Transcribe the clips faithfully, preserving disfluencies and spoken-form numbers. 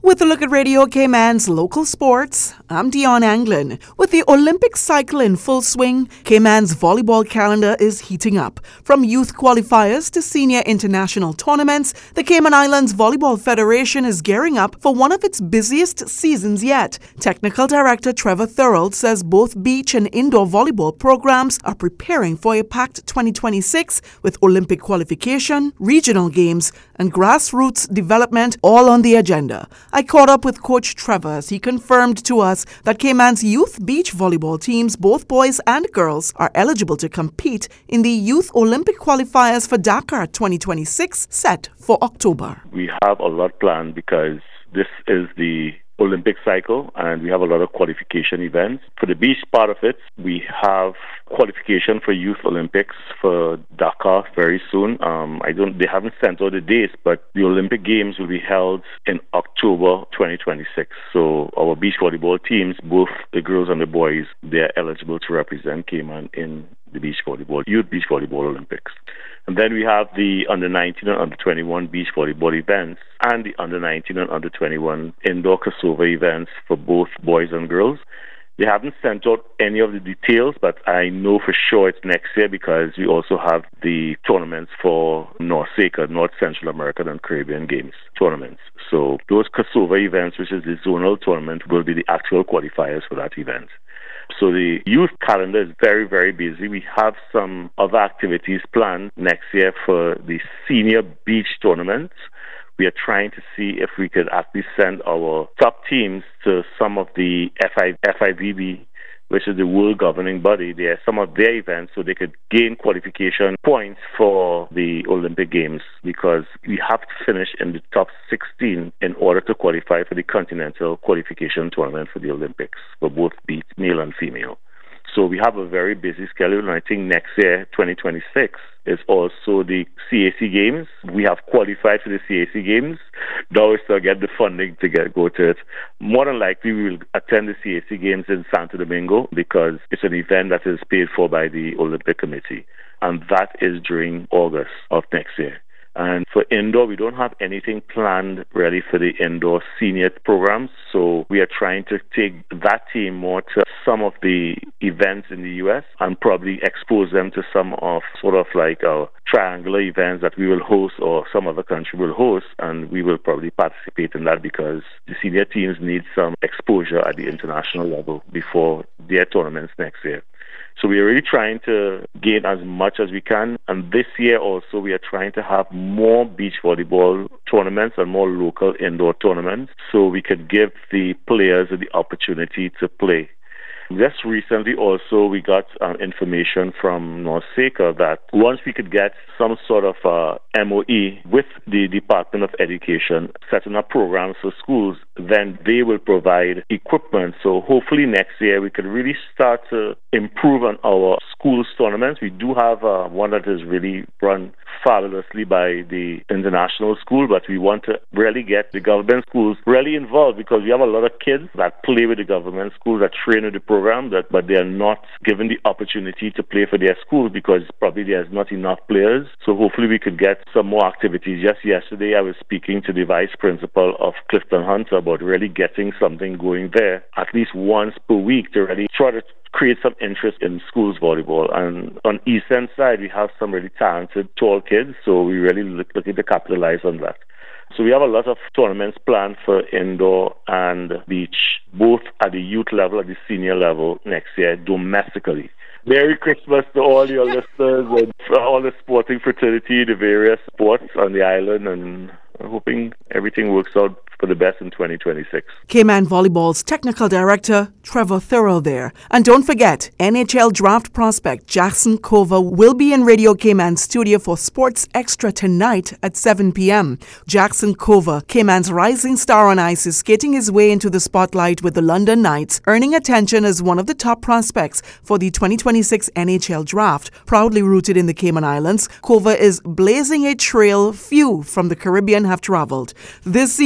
With a look at Radio Cayman's local sports, I'm Dion Anglin. With the Olympic cycle in full swing, Cayman's volleyball calendar is heating up. From youth qualifiers to senior international tournaments, the Cayman Islands Volleyball Federation is gearing up for one of its busiest seasons yet. Technical Director Trevor Thurl says both beach and indoor volleyball programs are preparing for a packed twenty twenty-six with Olympic qualification, regional games, and grassroots development all on the agenda. I caught up with Coach Trevor as he confirmed to us that Cayman's youth beach volleyball teams, both boys and girls, are eligible to compete in the Youth Olympic qualifiers for Dakar twenty twenty-six set for October. We have a lot planned because this is the Olympic cycle and we have a lot of qualification events. For the beach part of it, we have qualification for Youth Olympics for Dakar very soon. Um, I don't. They haven't sent out the dates, but the Olympic Games will be held in October twenty twenty-six. So our beach volleyball teams, both the girls and the boys, they are eligible to represent Cayman in the beach volleyball, Youth Beach Volleyball Olympics. And then we have the under nineteen and under twenty-one beach volleyball events and the under nineteen and under twenty-one indoor Cassova events for both boys and girls. They haven't sent out any of the details, but I know for sure it's next year because we also have the tournaments for NORCECA, North Central American and Caribbean Games tournaments. So those Cassova events, which is the zonal tournament, will be the actual qualifiers for that event. So the youth calendar is very, very busy. We have some other activities planned next year for the senior beach tournaments. We are trying to see if we could actually send our top teams to some of the F I V B, which is the world governing body. They are some of their events so they could gain qualification points for the Olympic Games because we have to finish in the top sixteen in order to qualify for the continental qualification tournament for the Olympics for both beach, male and female. So we have a very busy schedule, and I think next year, twenty twenty-six, is also the C A C Games. We have qualified for the C A C Games. Now we still get the funding to get go to it. More than likely, we will attend the C A C Games in Santo Domingo because it's an event that is paid for by the Olympic Committee, and that is during August of next year. And for indoor, we don't have anything planned really for the indoor senior programs. So we are trying to take that team more to some of the events in the U S and probably expose them to some of sort of like our triangular events that we will host or some other country will host. And we will probably participate in that because the senior teams need some exposure at the international level before their tournaments next year. So we are really trying to gain as much as we can. And this year also we are trying to have more beach volleyball tournaments and more local indoor tournaments so we could give the players the opportunity to play. Just recently also we got uh, information from NORCECA that once we could get some sort of uh, M O E with the Department of Education, setting up programs for schools, then they will provide equipment. So hopefully next year we could really start to improve on our schools tournaments. We do have uh, one that is really run fabulously by the international school, but we want to really get the government schools really involved because we have a lot of kids that play with the government schools, that train with the program, that but they are not given the opportunity to play for their school because probably there's not enough players. So hopefully we could get some more activities. Just yesterday I was speaking to the vice principal of Clifton Hunter about really getting something going there at least once per week to really try to create some interest in schools volleyball. And on East End side, we have some really talented tall kids, so we really look, looking to capitalize on that. So we have a lot of tournaments planned for indoor and beach, both at the youth level, at the senior level next year, domestically. Merry Christmas to all your listeners and all the sporting fraternity, the various sports on the island, and I'm hoping everything works out for the best in twenty twenty-six. Cayman Volleyball's technical director, Trevor Thurl there. And don't forget, N H L draft prospect Jackson Kova will be in Radio Cayman studio for Sports Extra tonight at seven p.m. Jackson Kova, Cayman's rising star on ice, is skating his way into the spotlight with the London Knights, earning attention as one of the top prospects for the twenty twenty-six N H L draft. Proudly rooted in the Cayman Islands, Kova is blazing a trail few from the Caribbean have traveled. This season, the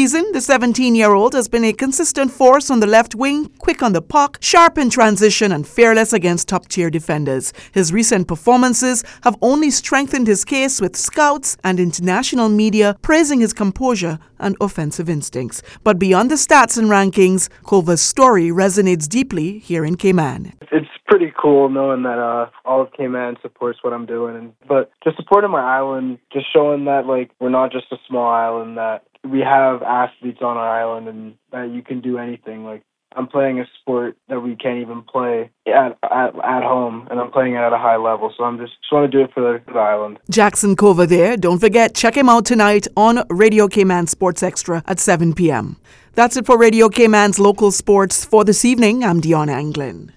seventeen-year-old has been a consistent force on the left wing, quick on the puck, sharp in transition, and fearless against top-tier defenders. His recent performances have only strengthened his case, with scouts and international media praising his composure and offensive instincts. But beyond the stats and rankings, Kova's story resonates deeply here in Cayman. It's pretty cool knowing that uh, all of Cayman supports what I'm doing, and, but just supporting my island, just showing that like we're not just a small island, that we have athletes on our island, and that you can do anything. Like, I'm playing a sport that we can't even play at at, at home, and I'm playing it at a high level. So I'm just, just want to do it for the, for the island. Jackson Kova there. Don't forget, check him out tonight on Radio Cayman Sports Extra at seven p.m. That's it for Radio Cayman's local sports for this evening. I'm Dion Anglin.